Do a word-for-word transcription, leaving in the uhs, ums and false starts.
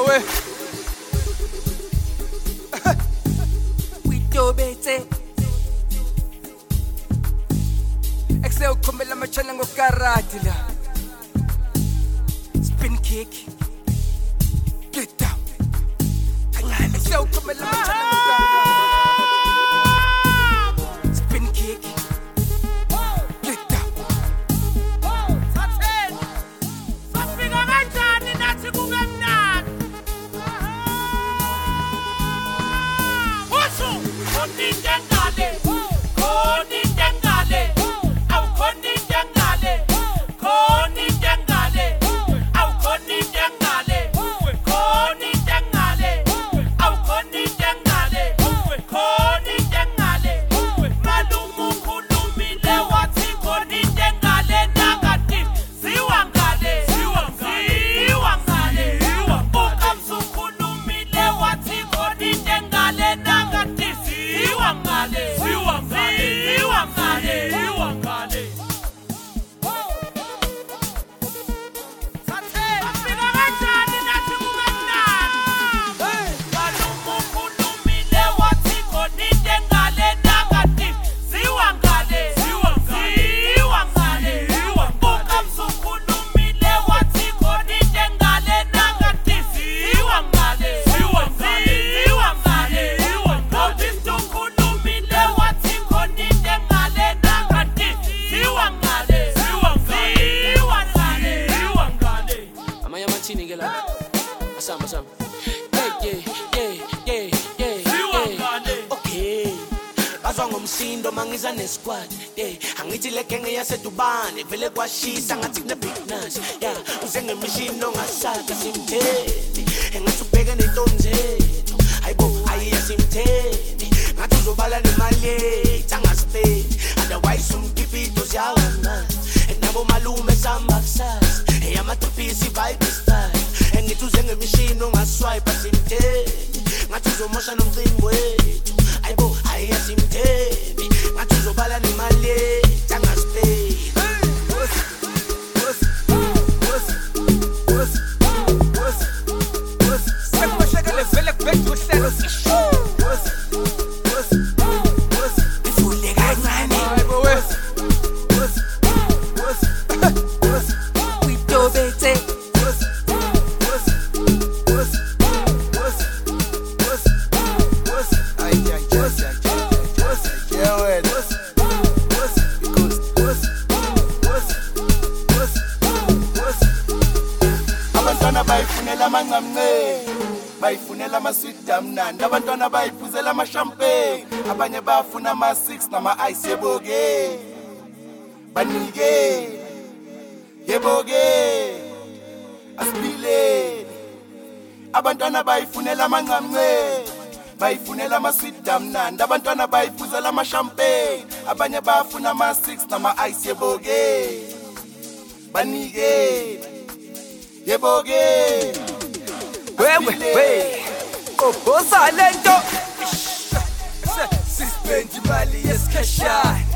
we. We do bete. Excel komela machana ngokarati la. Spin kick. Get down. Excel komela machana ngokarati. Spin kick. Get down. Safika kanjani nathi kungemnandi. Usho koninte ngale. Koninte ngale. Awukoninte ngale. Koninte ngale. Awukoninte ngale. Koninte ngale. Awukoninte ngale. Koninte ngale. Malumu khulumile wathi koninte ngale nakati. Siwa ngale. Siwa ngale. Ukamsu khulumile wathi koninte ngale nakati. Siwa ngale. Siwa ngale. Siwa ngale. Siwa ngale. Safika kanjani nathi kungemnandi. Malumu khulumile wathi koninte ngale nakati. Siwa ngale. Siwa ngale. Ukamsu khulumile wathi koninte ngale nakati. Siwa ngale. Siwa ngale. Nobisho khulumile wathi koninte ngale nakati. Siwa ngale. Siwa ngale. Amaya machini ke la. Asamba asamba. Yeah yeah yeah yeah Siwa yeah. ngale. Okay. Bazwa ngomsindo mangiza nesquad. Yeah, angithi le gang yasedubane vele kwashisa ngathi kune big nash. Yeah, uze ngemishini ongasaka simthethi. Engathi ubheke nentonze zethu. Hayibo ayiya simthethi. Ngathi uzobala nemali yethu angasipeli. Otherwise umkipito siyawana. Enabo malume samba kusasa. Eyamatripisi vibe style. Engithi uze ngemishini ongaswipe simthethi. Ngathi uzomosha nomcimbi wethu. Hayibo ayiya simthethi. Ngathi uzobala nemali yethu angasipeli. Sekushekele vele kubethu uhlelo. Ifule kancane. Hayibo we. We do bete. Ay ay ay ay. Abantwana bayifunela amanqamnqe, bayifunela ama-sweet amnandi. Abantwana bayiphuzela ama-champagne, abanye bafuna ama-six nama-ice. Yebo-ke banike, yebo-ke asiphileni. Abantwana bayifunela amanqamnqe, bayifunela ama-sweet amnandi. Abantwana bayiphuzela ama-champagne, abanye bafuna ama-six nama-ice. Yebo-ke banike, yebo-ke Wewe we. Kobosa lento. Suspend imali yesikhashana.